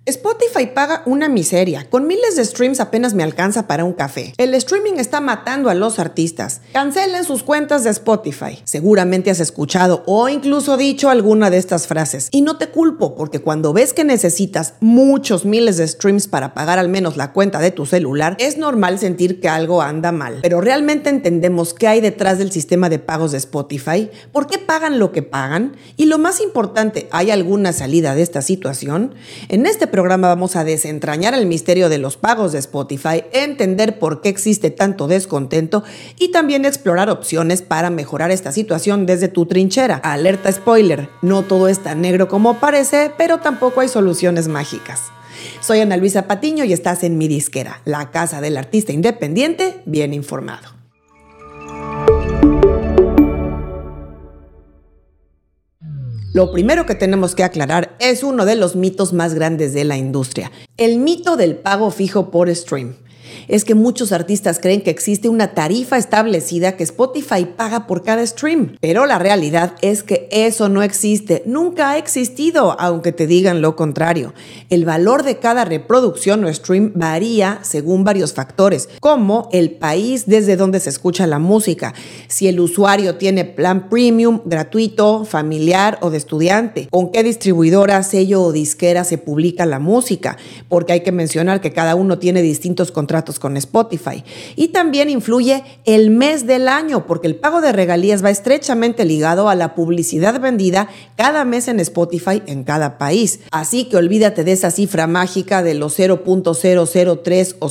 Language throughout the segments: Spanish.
Spotify paga una miseria. Con miles de streams apenas me alcanza para un café. El streaming está matando a los artistas. Cancelen sus cuentas de Spotify. Seguramente has escuchado o incluso dicho alguna de estas frases. Y no te culpo, porque cuando ves que necesitas muchos miles de streams para pagar al menos la cuenta de tu celular, es normal sentir que algo anda mal. Pero ¿realmente entendemos qué hay detrás del sistema de pagos de Spotify? ¿Por qué pagan lo que pagan? Y lo más importante, ¿hay alguna salida de esta situación? En este programa vamos a desentrañar el misterio de los pagos de Spotify, entender por qué existe tanto descontento y también explorar opciones para mejorar esta situación desde tu trinchera. Alerta spoiler, no todo es tan negro como parece, pero tampoco hay soluciones mágicas. Soy Ana Luisa Patiño y estás en Mi Disquera, la casa del artista independiente bien informado. Lo primero que tenemos que aclarar es uno de los mitos más grandes de la industria, el mito del pago fijo por stream. Es que muchos artistas creen que existe una tarifa establecida que Spotify paga por cada stream, pero la realidad es que eso no existe, nunca ha existido, aunque te digan lo contrario. El valor de cada reproducción o stream varía según varios factores, como el país desde donde se escucha la música, si el usuario tiene plan premium, gratuito, familiar o de estudiante, con qué distribuidora, sello o disquera se publica la música, porque hay que mencionar que cada uno tiene distintos contratos con Spotify. Y también influye el mes del año, porque el pago de regalías va estrechamente ligado a la publicidad vendida cada mes en Spotify en cada país. Así que olvídate de esa cifra mágica de los 0.003 o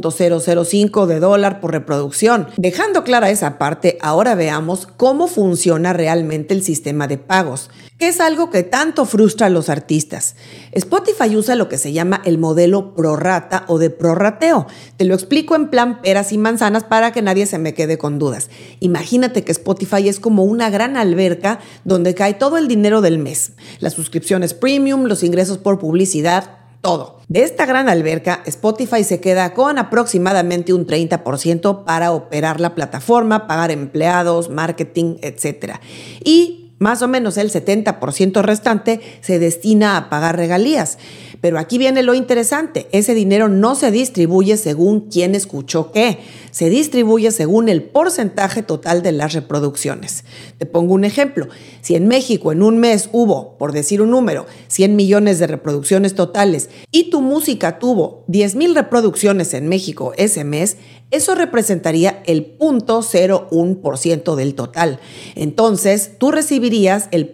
0.005 de dólar por reproducción. Dejando clara esa parte, ahora veamos cómo funciona realmente el sistema de pagos, que es algo que tanto frustra a los artistas. Spotify usa lo que se llama el modelo prorrata o de prorrateo. Te lo explico en plan peras y manzanas para que nadie se me quede con dudas. Imagínate que Spotify es como una gran alberca donde cae todo el dinero del mes. Las suscripciones premium, los ingresos por publicidad, todo. De esta gran alberca, Spotify se queda con aproximadamente un 30% para operar la plataforma, pagar empleados, marketing, etc. Y más o menos el 70% restante se destina a pagar regalías. Pero aquí viene lo interesante, ese dinero no se distribuye según quién escuchó qué, se distribuye según el porcentaje total de las reproducciones. Te pongo un ejemplo, si en México en un mes hubo, por decir un número, 100 millones de reproducciones totales y tu música tuvo 10,000 reproducciones en México ese mes, eso representaría el 0.01% del total. Entonces, tú recibirías el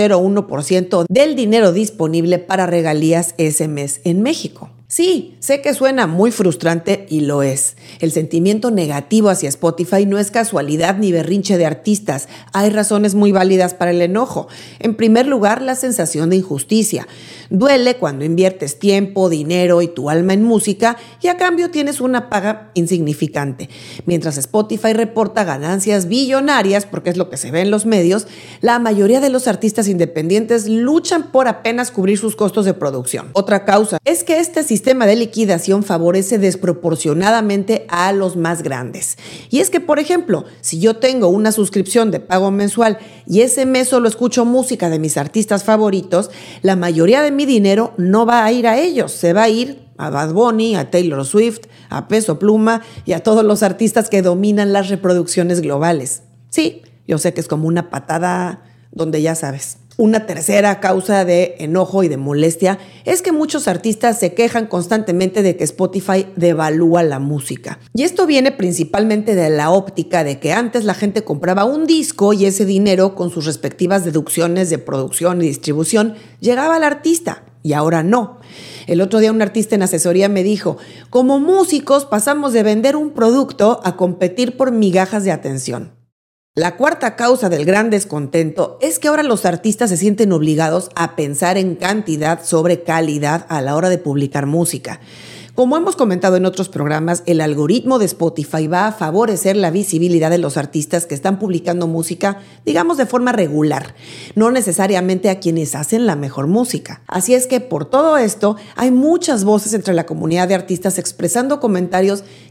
0.01% del dinero disponible para regalías ese mes en México. Sí, sé que suena muy frustrante y lo es. El sentimiento negativo hacia Spotify no es casualidad ni berrinche de artistas. Hay razones muy válidas para el enojo. En primer lugar, la sensación de injusticia. Duele cuando inviertes tiempo, dinero y tu alma en música y a cambio tienes una paga insignificante. Mientras Spotify reporta ganancias billonarias, porque es lo que se ve en los medios, la mayoría de los artistas independientes luchan por apenas cubrir sus costos de producción. Otra causa es que este sistema de liquidación favorece desproporcionadamente a los más grandes. Y es que, por ejemplo, si yo tengo una suscripción de pago mensual y ese mes solo escucho música de mis artistas favoritos, la mayoría de mi dinero no va a ir a ellos, se va a ir a Bad Bunny, a Taylor Swift, a Peso Pluma y a todos los artistas que dominan las reproducciones globales. Sí, yo sé que es como una patada donde ya sabes. Una tercera causa de enojo y de molestia es que muchos artistas se quejan constantemente de que Spotify devalúa la música. Y esto viene principalmente de la óptica de que antes la gente compraba un disco y ese dinero, con sus respectivas deducciones de producción y distribución, llegaba al artista. Y ahora no. El otro día un artista en asesoría me dijo, como músicos pasamos de vender un producto a competir por migajas de atención. La cuarta causa del gran descontento es que ahora los artistas se sienten obligados a pensar en cantidad sobre calidad a la hora de publicar música. Como hemos comentado en otros programas, el algoritmo de Spotify va a favorecer la visibilidad de los artistas que están publicando música, digamos, de forma regular, no necesariamente a quienes hacen la mejor música. Así es que por todo esto, hay muchas voces entre la comunidad de artistas expresando comentarios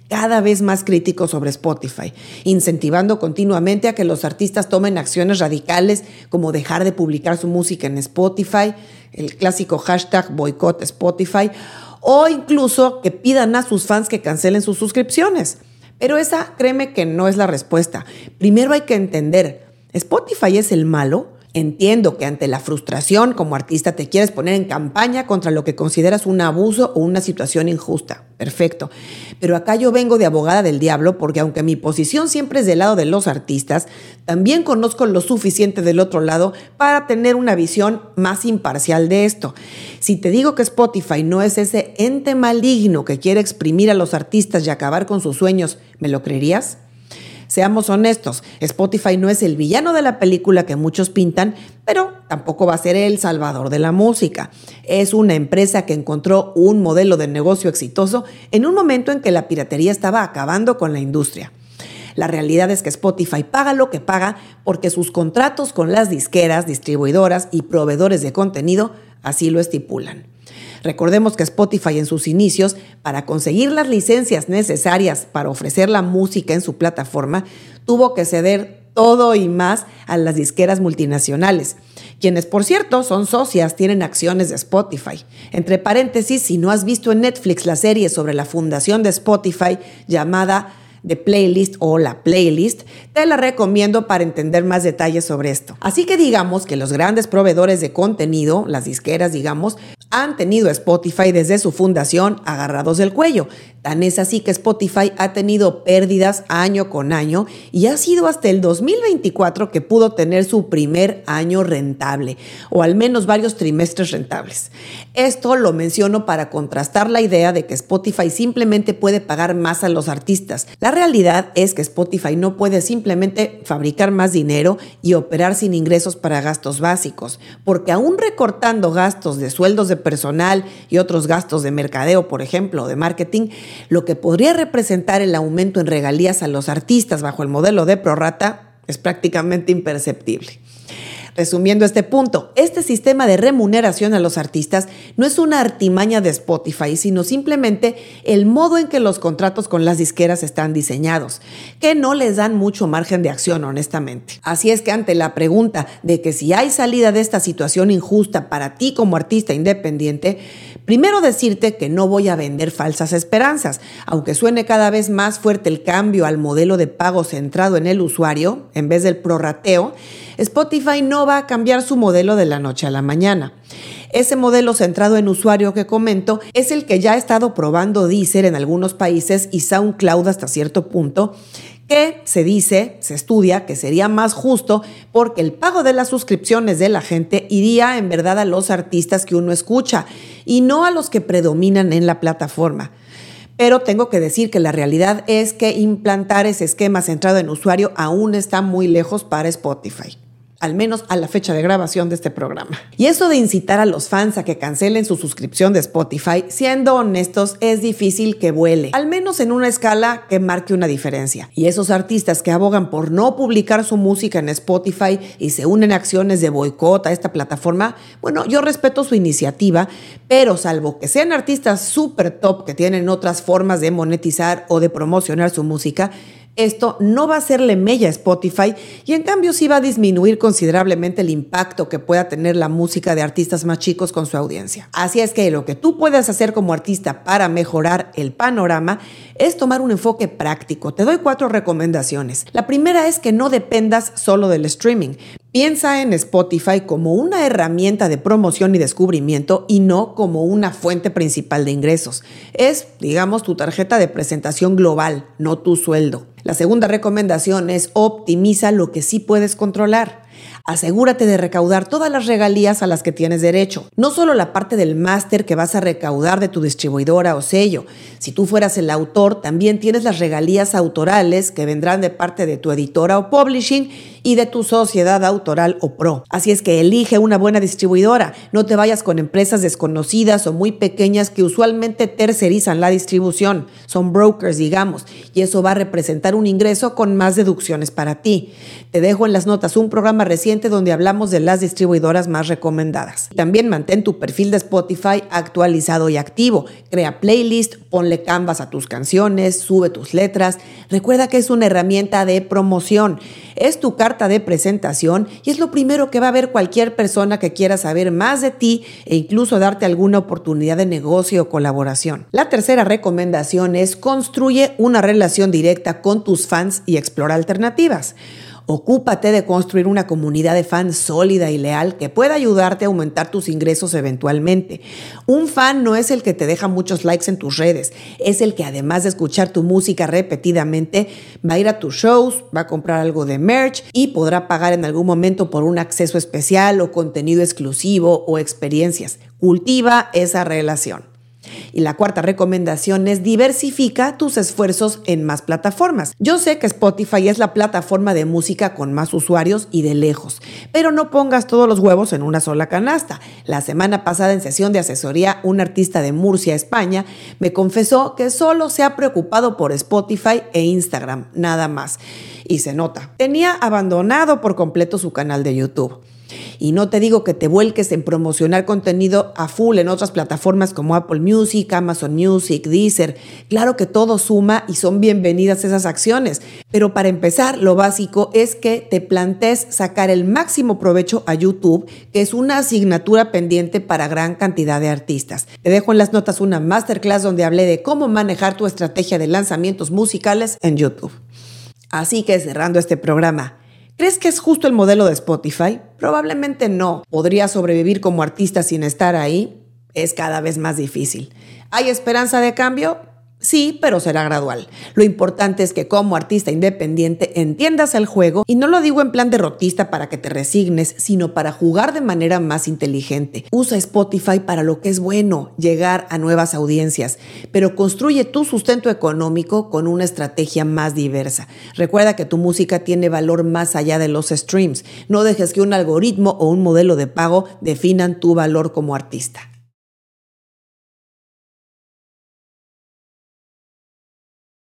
cada vez más críticos sobre Spotify, incentivando continuamente a que los artistas tomen acciones radicales como dejar de publicar su música en Spotify, el clásico hashtag boicot Spotify, o incluso que pidan a sus fans que cancelen sus suscripciones. Pero esa, créeme que no es la respuesta. Primero hay que entender, ¿Spotify es el malo? Entiendo que ante la frustración como artista te quieres poner en campaña contra lo que consideras un abuso o una situación injusta. Perfecto. Pero acá yo vengo de abogada del diablo porque aunque mi posición siempre es del lado de los artistas, también conozco lo suficiente del otro lado para tener una visión más imparcial de esto. Si te digo que Spotify no es ese ente maligno que quiere exprimir a los artistas y acabar con sus sueños, ¿me lo creerías? Seamos honestos, Spotify no es el villano de la película que muchos pintan, pero tampoco va a ser el salvador de la música. Es una empresa que encontró un modelo de negocio exitoso en un momento en que la piratería estaba acabando con la industria. La realidad es que Spotify paga lo que paga porque sus contratos con las disqueras, distribuidoras y proveedores de contenido así lo estipulan. Recordemos que Spotify en sus inicios, para conseguir las licencias necesarias para ofrecer la música en su plataforma, tuvo que ceder todo y más a las disqueras multinacionales, quienes por cierto son socias, tienen acciones de Spotify. Entre paréntesis, si no has visto en Netflix la serie sobre la fundación de Spotify llamada The Playlist o La Playlist, te la recomiendo para entender más detalles sobre esto. Así que digamos que los grandes proveedores de contenido, las disqueras digamos, han tenido a Spotify desde su fundación agarrados del cuello. Tan es así que Spotify ha tenido pérdidas año con año y ha sido hasta el 2024 que pudo tener su primer año rentable, o al menos varios trimestres rentables. Esto lo menciono para contrastar la idea de que Spotify simplemente puede pagar más a los artistas. La realidad es que Spotify no puede simplemente fabricar más dinero y operar sin ingresos para gastos básicos, porque aún recortando gastos de sueldos de personal y otros gastos de mercadeo, por ejemplo, o de marketing, lo que podría representar el aumento en regalías a los artistas bajo el modelo de prorrata es prácticamente imperceptible. Resumiendo este punto, este sistema de remuneración a los artistas no es una artimaña de Spotify, sino simplemente el modo en que los contratos con las disqueras están diseñados, que no les dan mucho margen de acción, honestamente. Así es que ante la pregunta de que si hay salida de esta situación injusta para ti como artista independiente, primero decirte que no voy a vender falsas esperanzas, aunque suene cada vez más fuerte el cambio al modelo de pago centrado en el usuario, en vez del prorrateo. Spotify no va a cambiar su modelo de la noche a la mañana. Ese modelo centrado en usuario que comento es el que ya ha estado probando Deezer en algunos países y SoundCloud hasta cierto punto, que se estudia que sería más justo porque el pago de las suscripciones de la gente iría en verdad a los artistas que uno escucha y no a los que predominan en la plataforma. Pero tengo que decir que la realidad es que implantar ese esquema centrado en usuario aún está muy lejos para Spotify, al menos a la fecha de grabación de este programa. Y eso de incitar a los fans a que cancelen su suscripción de Spotify, siendo honestos, es difícil que vuele, al menos en una escala que marque una diferencia. Y esos artistas que abogan por no publicar su música en Spotify y se unen a acciones de boicot a esta plataforma, bueno, yo respeto su iniciativa, pero salvo que sean artistas súper top que tienen otras formas de monetizar o de promocionar su música, esto no va a hacerle mella a Spotify y en cambio sí va a disminuir considerablemente el impacto que pueda tener la música de artistas más chicos con su audiencia. Así es que lo que tú puedes hacer como artista para mejorar el panorama es tomar un enfoque práctico. Te doy 4 recomendaciones. La primera es que no dependas solo del streaming. Piensa en Spotify como una herramienta de promoción y descubrimiento y no como una fuente principal de ingresos. Es, digamos, tu tarjeta de presentación global, no tu sueldo. La segunda recomendación es optimiza lo que sí puedes controlar. Asegúrate de recaudar todas las regalías a las que tienes derecho. No solo la parte del máster que vas a recaudar de tu distribuidora o sello. Si tú fueras el autor, también tienes las regalías autorales que vendrán de parte de tu editora o publishing y de tu sociedad autoral o pro. Así es que elige una buena distribuidora. No te vayas con empresas desconocidas o muy pequeñas que usualmente tercerizan la distribución. Son brokers, digamos, y eso va a representar un ingreso con más deducciones para ti. Te dejo en las notas un programa reciente donde hablamos de las distribuidoras más recomendadas. También mantén tu perfil de Spotify actualizado y activo. Crea playlist, ponle canvas a tus canciones, sube tus letras. Recuerda que es una herramienta de promoción. Es tu carta de presentación y es lo primero que va a ver cualquier persona que quiera saber más de ti e incluso darte alguna oportunidad de negocio o colaboración. La tercera recomendación es construye una relación directa con tus fans y explora alternativas. Ocúpate de construir una comunidad de fans sólida y leal que pueda ayudarte a aumentar tus ingresos eventualmente. Un fan no es el que te deja muchos likes en tus redes, es el que además de escuchar tu música repetidamente, va a ir a tus shows, va a comprar algo de merch y podrá pagar en algún momento por un acceso especial o contenido exclusivo o experiencias. Cultiva esa relación. Y la cuarta recomendación es diversifica tus esfuerzos en más plataformas. Yo sé que Spotify es la plataforma de música con más usuarios y de lejos, pero no pongas todos los huevos en una sola canasta. La semana pasada en sesión de asesoría, un artista de Murcia, España, me confesó que solo se ha preocupado por Spotify e Instagram, nada más. Y se nota. Tenía abandonado por completo su canal de YouTube. Y no te digo que te vuelques en promocionar contenido a full en otras plataformas como Apple Music, Amazon Music, Deezer. Claro que todo suma y son bienvenidas esas acciones. Pero para empezar, lo básico es que te plantees sacar el máximo provecho a YouTube, que es una asignatura pendiente para gran cantidad de artistas. Te dejo en las notas una masterclass donde hablé de cómo manejar tu estrategia de lanzamientos musicales en YouTube. Así que cerrando este programa, ¿crees que es justo el modelo de Spotify? Probablemente no. ¿Podría sobrevivir como artista sin estar ahí? Es cada vez más difícil. ¿Hay esperanza de cambio? Sí, pero será gradual. Lo importante es que como artista independiente entiendas el juego, y no lo digo en plan derrotista para que te resignes, sino para jugar de manera más inteligente. Usa Spotify para lo que es bueno, llegar a nuevas audiencias, pero construye tu sustento económico con una estrategia más diversa. Recuerda que tu música tiene valor más allá de los streams. No dejes que un algoritmo o un modelo de pago definan tu valor como artista.